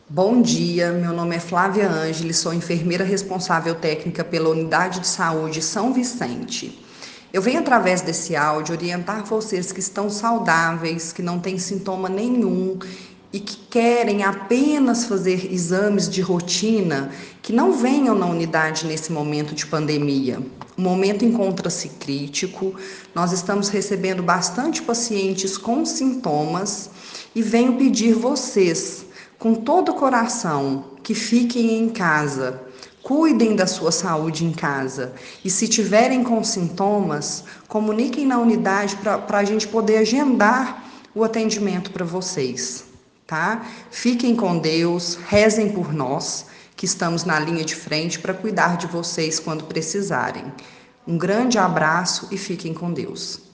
Bom dia, meu nome é Flávia Ângeli, sou enfermeira responsável técnica pela Unidade de Saúde São Vicente. Eu venho através desse áudio orientar vocês que estão saudáveis, que não têm sintoma nenhum e que querem apenas fazer exames de rotina, que não venham na unidade nesse momento de pandemia. O momento encontra-se crítico, nós estamos recebendo bastante pacientes com sintomas e venho pedir vocês, com todo o coração, que fiquem em casa, cuidem da sua saúde em casa e, se tiverem com sintomas, comuniquem na unidade para a gente poder agendar o atendimento para vocês, tá? Fiquem com Deus, rezem por nós, que estamos na linha de frente para cuidar de vocês quando precisarem. Um grande abraço e fiquem com Deus.